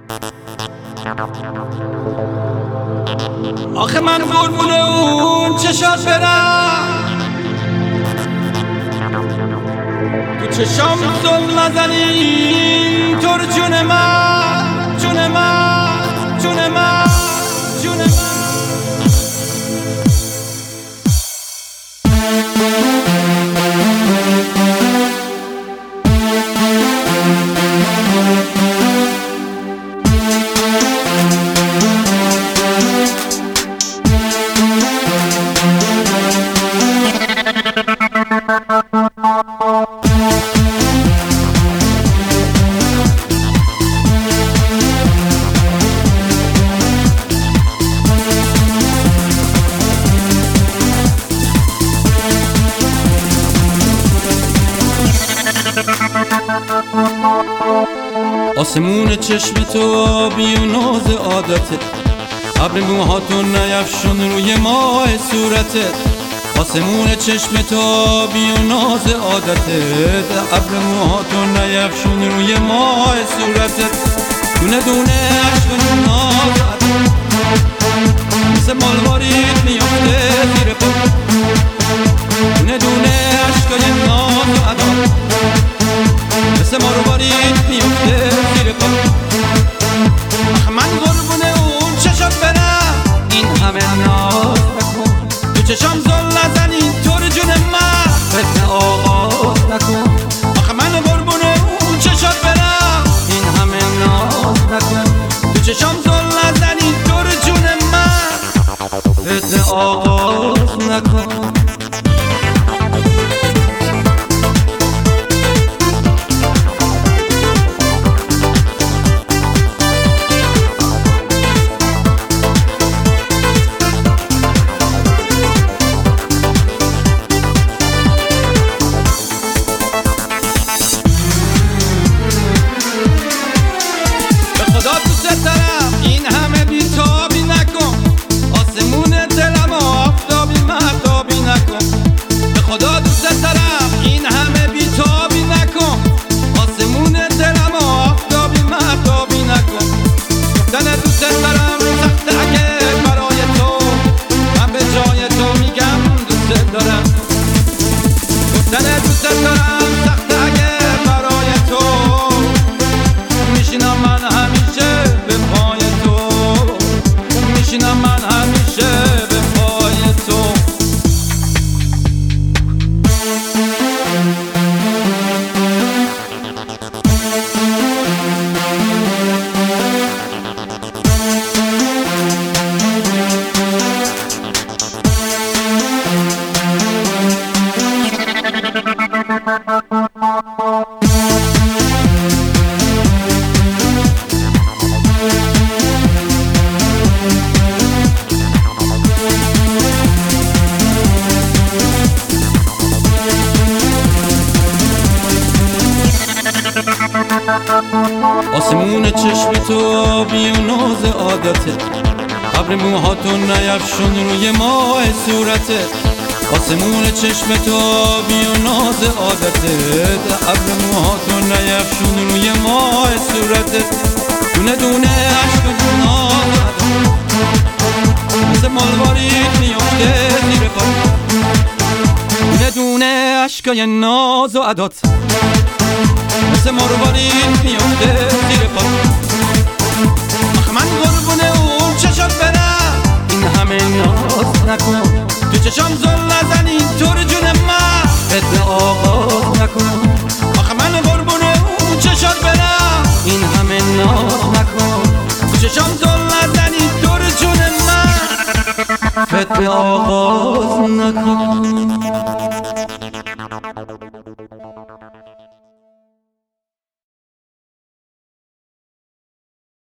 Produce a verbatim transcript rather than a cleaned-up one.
آخه من قربون اون چشات برم، تو چشام زل نزنی تو رو جون من، جون من، جون من، جون من. آسمون چشم تو آبی و ناز عادته، ابر موهاتو نیفشون روی ماه صورتت. آسمون چشم تو آبی و ناز عادته، ابر موهاتو نیفشون روی ماه صورتت. دونه دونه عشق ناز مثل مالوارید میافته زیر پا، دونه دونه عشقای ناز ادا مثل مالوارید میافته زیر پا. آخه من قربون اون چشات برم، این همه ناز نکن، تو چشام زل نزنی تو رو جون من، فتنه آغاز نکن. آخه من قربون اون چشات برم، این همه ناز نکن، تو چشام زل نزنی تو رو جون من، فتنه آغاز نکن. این همه بیتابی نکن، آسمون دلم آفتابی مهتابی نکن. به خدا دوست دارم این همه بیتابی نکن، آسمون دلم آفتابی مهتابی نکن. گفتن دوست دارم سخته اگه برای تو، من به جای تو میگم دوست دارم. گفتن دوست دارم سخته اگه برای تو، میشینم من همیشه به پای تو، میشینم من همیشه به پای تو. آسمون چشم تو آبی و ناز عادته، ابر موهاتو نیفشون روی ماه صورتت. آسمون چشم تو آبی و ناز عادته، ابر موهاتو نیفشون روی ماه صورتت. دونه دونه عشق و ناز مثل مالوارید میافته زیر پا، دونه دونه عشقای ناز و عدات مثل مروارید میافته زیر پا. آخه من قربون اون چشات برم، این همه ناز نکن، تو چشام زل نزنی تو رو جون من، فتنه آغاز نکن. آخه من قربون اون چشات برم، این همه ناز نکن، تو چشام زل نزنی تو رو جون من، فتنه آغاز نکن.